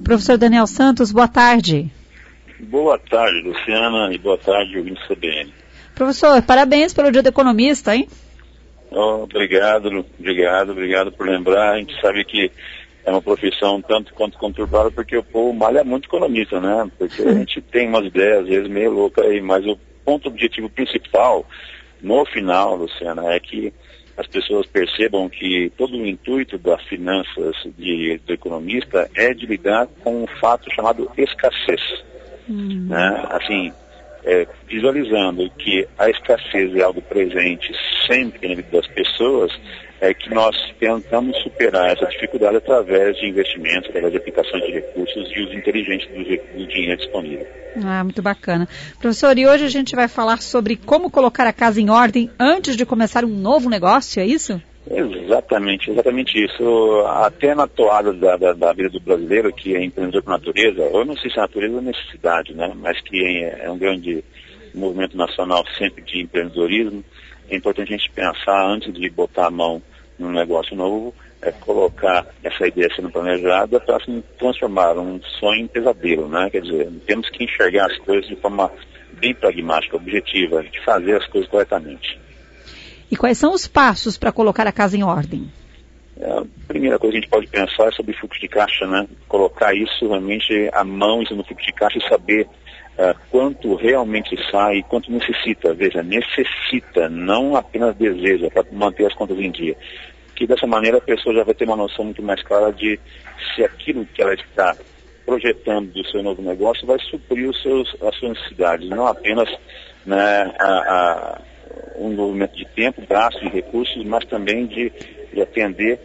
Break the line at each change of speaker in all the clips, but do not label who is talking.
Professor Daniel Santos, boa tarde.
Boa tarde, Luciana, e boa tarde, ouvindo CBN.
Professor, parabéns pelo Dia do Economista, hein?
Obrigado por lembrar. A gente sabe que é uma profissão tanto quanto conturbada, porque o povo malha muito economista, né? Porque a gente tem umas ideias, às vezes, meio loucas aí, mas o ponto objetivo principal, no final, Luciana, é que as pessoas percebam que todo o intuito das finanças do economista é de lidar com um fato chamado escassez. Né? Assim, visualizando que a escassez é algo presente sempre na vida das pessoas, é que nós tentamos superar essa dificuldade através de investimentos, através de aplicação de recursos e uso inteligente do dinheiro disponível.
Muito bacana. Professor, e hoje a gente vai falar sobre como colocar a casa em ordem antes de começar um novo negócio, é isso?
Exatamente isso. Até na toada da vida do brasileiro, que é empreendedor por natureza, eu não sei se é natureza ou necessidade, né? Mas que é um grande movimento nacional sempre de empreendedorismo. É importante a gente pensar, antes de botar a mão num negócio novo, colocar essa ideia sendo planejada para se transformar um sonho em pesadelo, né? Quer dizer, temos que enxergar as coisas de forma bem pragmática, objetiva, de fazer as coisas corretamente.
E quais são os passos para colocar a casa em ordem?
A primeira coisa que a gente pode pensar é sobre fluxo de caixa, né? Colocar isso realmente à mão, isso no fluxo de caixa e saber quanto realmente sai e quanto necessita. Veja, necessita, não apenas deseja, para manter as contas em dia. Que dessa maneira a pessoa já vai ter uma noção muito mais clara de se aquilo que ela está projetando do seu novo negócio vai suprir as suas necessidades, não apenas, né, um envolvimento de tempo, gasto de recursos, mas também de atender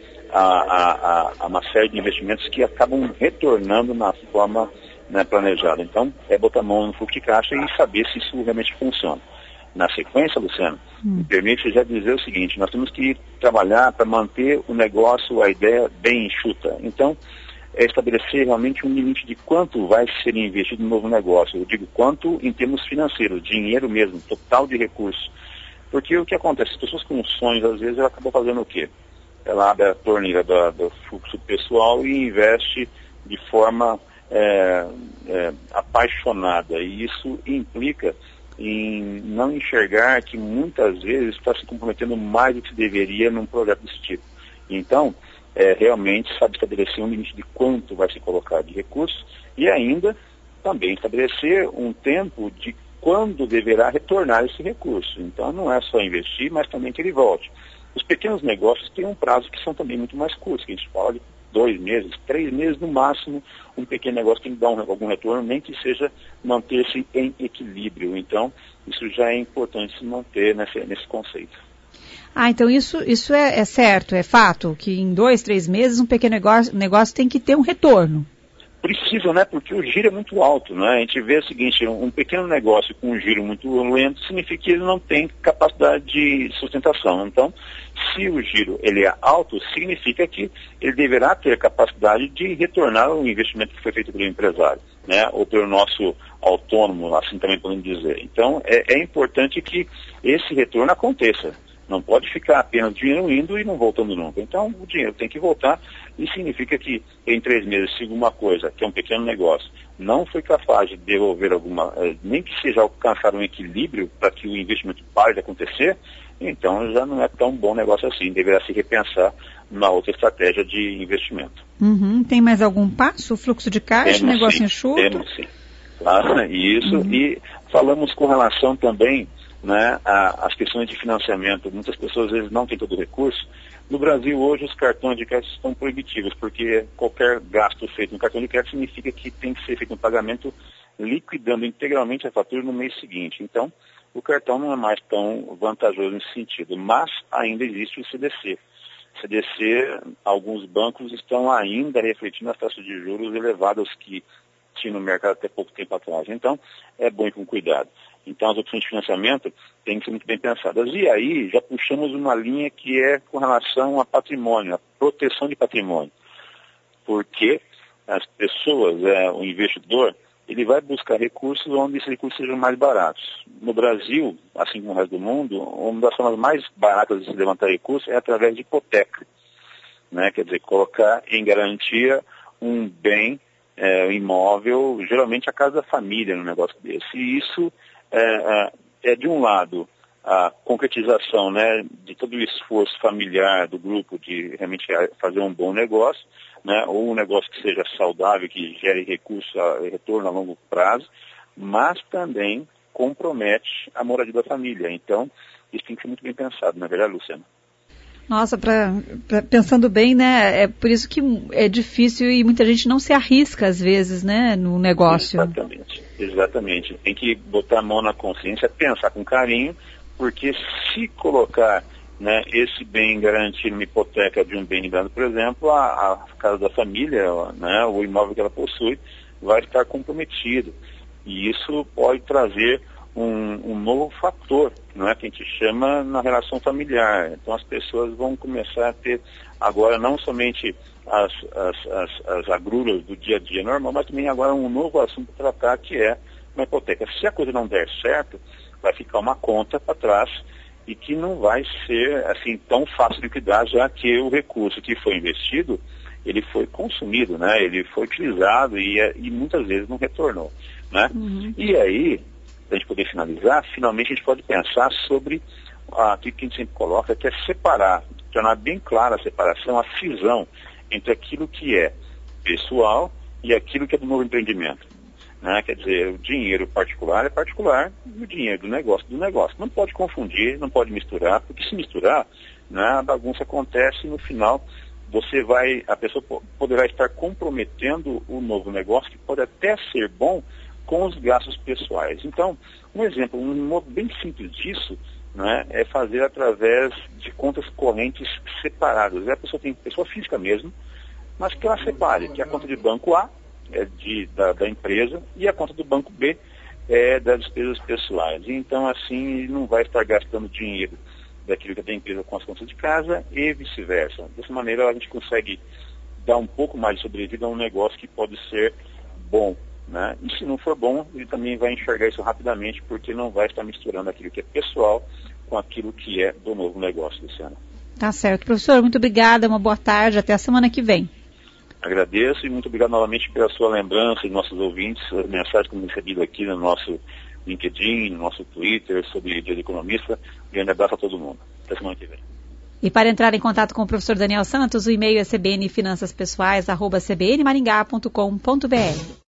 a uma série de investimentos que acabam retornando na forma, né, planejada. Então, é botar a mão no fluxo de caixa e saber se isso realmente funciona. Na sequência, Luciano, me permite já dizer o seguinte: nós temos que trabalhar para manter o negócio, a ideia bem enxuta. Então, é estabelecer realmente um limite de quanto vai ser investido no novo negócio. Eu digo quanto em termos financeiros, dinheiro mesmo, total de recursos. Porque o que acontece? As pessoas com sonhos, às vezes, ela acaba fazendo o quê? Ela abre a torneira do fluxo pessoal e investe de forma apaixonada. E isso implica em não enxergar que muitas vezes está se comprometendo mais do que se deveria num projeto desse tipo. Então, realmente sabe estabelecer um limite de quanto vai se colocar de recursos e ainda também estabelecer um tempo de quando deverá retornar esse recurso. Então, não é só investir, mas também que ele volte. Os pequenos negócios têm um prazo que são também muito mais curtos, que a gente fala de 2 meses, 3 meses no máximo. Um pequeno negócio tem que dar algum retorno, nem que seja manter-se em equilíbrio. Então, isso já é importante se manter nesse conceito.
Então isso é certo, é fato, que em 2, 3 meses um pequeno negócio tem que ter um retorno.
Precisa, né? Porque o giro é muito alto, né? A gente vê o seguinte: um pequeno negócio com um giro muito lento significa que ele não tem capacidade de sustentação. Então, se o giro ele é alto, significa que ele deverá ter capacidade de retornar o investimento que foi feito pelo empresário, né? Ou pelo nosso autônomo, assim também podemos dizer. Então, é importante que esse retorno aconteça. Não pode ficar apenas dinheiro indo e não voltando nunca. Então, o dinheiro tem que voltar e significa que em 3 meses, se alguma coisa, que é um pequeno negócio, não foi capaz de devolver nem que seja alcançar um equilíbrio para que o investimento pare de acontecer, então já não é tão bom negócio assim. Deverá se repensar uma outra estratégia de investimento.
Tem mais algum passo? Fluxo de caixa, negócio enxuto?
Temos sim. Claro, isso. E falamos com relação também, né, as questões de financiamento. Muitas pessoas às vezes não têm todo o recurso. No Brasil hoje os cartões de crédito estão proibitivos, porque qualquer gasto feito no cartão de crédito significa que tem que ser feito um pagamento liquidando integralmente a fatura no mês seguinte. Então, o cartão não é mais tão vantajoso nesse sentido, mas ainda existe o CDC. CDC, alguns bancos estão ainda refletindo as taxas de juros elevadas que tinha no mercado até pouco tempo atrás. Então, é bom ir com cuidado. Então, as opções de financiamento têm que ser muito bem pensadas. E aí, já puxamos uma linha que é com relação a patrimônio, a proteção de patrimônio. Porque as pessoas, o investidor, ele vai buscar recursos onde esses recursos sejam mais baratos. No Brasil, assim como no resto do mundo, uma das formas mais baratas de se levantar recursos é através de hipoteca, né? Quer dizer, colocar em garantia um bem imóvel, geralmente a casa da família num negócio desse. E isso é de um lado, a concretização, né, de todo o esforço familiar do grupo de realmente fazer um bom negócio, né, ou um negócio que seja saudável, que gere recurso, retorno a longo prazo, mas também compromete a moradia da família. Então, isso tem que ser muito bem pensado, não é verdade, Luciana?
Nossa, pensando bem, né, é por isso que é difícil e muita gente não se arrisca, às vezes, né, no negócio.
Exatamente. Tem que botar a mão na consciência, pensar com carinho, porque se colocar, né, esse bem garantido uma hipoteca de um bem dado, por exemplo, a casa da família, né, o imóvel que ela possui, vai estar comprometido. E isso pode trazer um novo fator, não é, que a gente chama na relação familiar. Então as pessoas vão começar a ter agora não somente as agruras do dia a dia normal, mas também agora um novo assunto para tratar, que é uma hipoteca. Se a coisa não der certo, vai ficar uma conta para trás e que não vai ser assim tão fácil de liquidar, já que o recurso que foi investido, ele foi consumido, né? Ele foi utilizado e muitas vezes não retornou, né? Uhum. E aí, para a gente poder finalizar, finalmente a gente pode pensar sobre aquilo que a gente sempre coloca, que é separar, tornar bem clara a separação, a cisão entre aquilo que é pessoal e aquilo que é do novo empreendimento. Né? Quer dizer, o dinheiro particular é particular e o dinheiro do negócio é do negócio. Não pode confundir, não pode misturar, porque se misturar, né, a bagunça acontece e no final a pessoa poderá estar comprometendo o novo negócio, que pode até ser bom, com os gastos pessoais. Então, um exemplo, um modo bem simples disso, né, é fazer através de contas correntes separadas. A pessoa tem pessoa física mesmo, mas que ela separe, que a conta de banco A é da empresa e a conta do banco B é das despesas pessoais. Então, assim, não vai estar gastando dinheiro daquilo que é da empresa com as contas de casa e vice-versa. Dessa maneira, a gente consegue dar um pouco mais de sobrevida a um negócio que pode ser bom, né? E se não for bom, ele também vai enxergar isso rapidamente, porque não vai estar misturando aquilo que é pessoal com aquilo que é do novo negócio, Luciana.
Tá certo. Professor, muito obrigada, uma boa tarde, até a semana que vem.
Agradeço e muito obrigado novamente pela sua lembrança e nossos ouvintes, as mensagens que temos recebido aqui no nosso LinkedIn, no nosso Twitter, sobre Dia do Economista. Um grande abraço a todo mundo. Até semana que vem.
E para entrar em contato com o professor Daniel Santos, o e-mail é cbnfinançaspessoais@cbnmaringá.com.br.